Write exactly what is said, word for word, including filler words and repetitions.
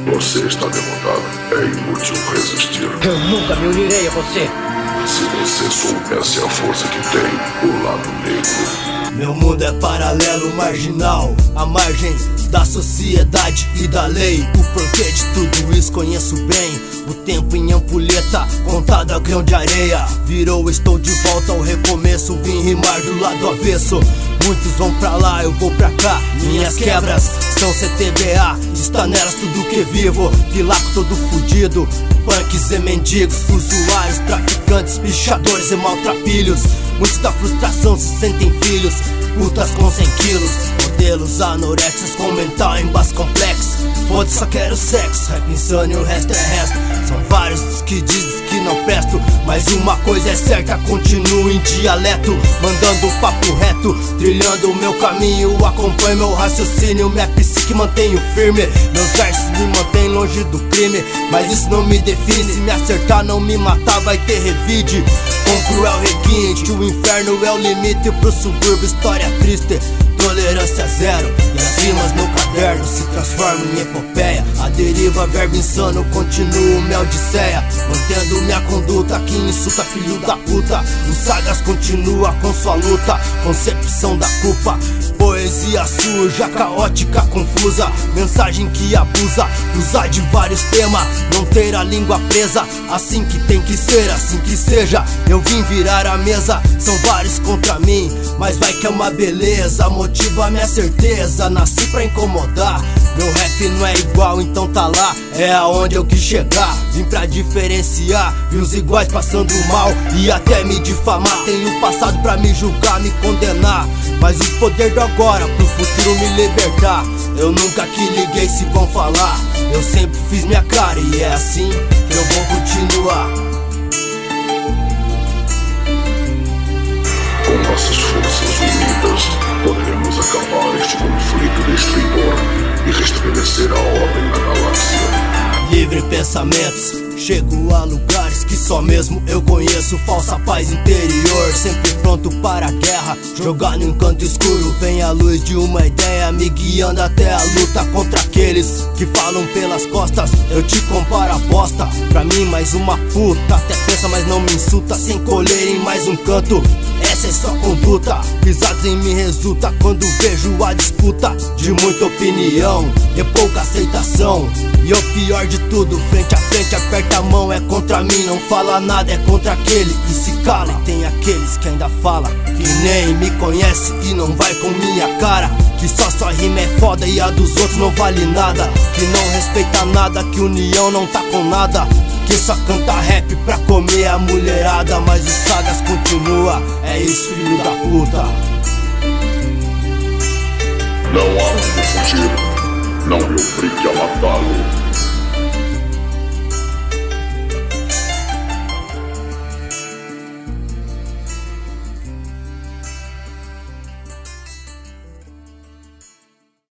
Você está derrotado. É inútil resistir. Eu nunca me unirei a você. Se você soubesse a força que tem o lado negro. Meu mundo é paralelo, marginal, à margem da sociedade e da lei. O porquê de tudo isso conheço bem. O tempo em ampulheta, contado a grão de areia. Virou, estou de volta ao recomeço. Vim rimar do lado avesso. Muitos vão pra lá, eu vou pra cá. Minhas quebras são C T B A. Está nelas tudo que vivo. Pilaco todo fudido. Punks e mendigos, usuários, traficantes, pichadores e maltrapilhos. Muitos da frustração se sentem filhos. Putas com cem quilos, modelos anorexas com mental em base complexo. Foda-se, só quero sexo, rap insano e o resto é resto. São vários os que dizem que não presto, mas uma coisa é certa, continuo em dialeto, mandando o papo reto, trilhando o meu caminho, acompanho meu raciocínio, minha psique mantenho firme. Meus versos me mantêm longe do crime, mas isso não me define. Se me acertar, não me matar, vai ter revide. Com cruel requinte, o inferno é o limite pro subúrbio, história triste, tolerância zero. E as rimas no caderno se transformam em epopeia. A deriva, verbo insano, continuo minha odisseia, mantendo minha conduta, que insulta filho da puta. Os sagas continua com sua luta, concepção da culpa. Poesia suja, caótica, confusa, mensagem que abusa, usar de vários temas, não ter a língua presa. Assim que tem que ser, assim que seja. Eu vim virar a mesa, são vários contra mim, mas vai que é uma beleza. Motiva minha certeza, nasci pra incomodar. Meu rap não é igual, então tá lá, é aonde eu quis chegar. Vim pra diferenciar, vi os iguais passando mal e até me difamar. Tenho passado pra me julgar, me condenar, mas o poder do agora pro futuro me libertar. Eu nunca que liguei se vão falar, eu sempre fiz minha cara e é assim que eu vou continuar. Com nossas forças unidas, poderemos acabar este conflito destruidor e restabelecer a ordem na galáxia. Livre pensamentos, chego a lugares que só mesmo eu conheço. Falsa paz interior, sempre pronto para a guerra. Jogado em um canto escuro, vem a luz de uma ideia, me guiando até a luta contra aqueles que falam pelas costas. Eu te comparo a bosta, pra mim mais uma puta. Até pensa, mas não me insulta, sem colher em mais um canto. Essa é só conduta, pisados em mim resulta quando vejo a disputa de muita opinião e pouca aceitação. E o pior de tudo, frente a frente, aperta a mão, é contra mim, não fala nada, é contra aquele e se cala. E tem aqueles que ainda fala que nem me conhece e não vai com minha cara, que só sua rima é foda e a dos outros não vale nada, que não respeita nada, que união não tá com nada, que só canta rap pra comer a mulherada. Mas os sagas continua, é isso filho da puta. Não há como fugir, não me obrigue a matá-lo.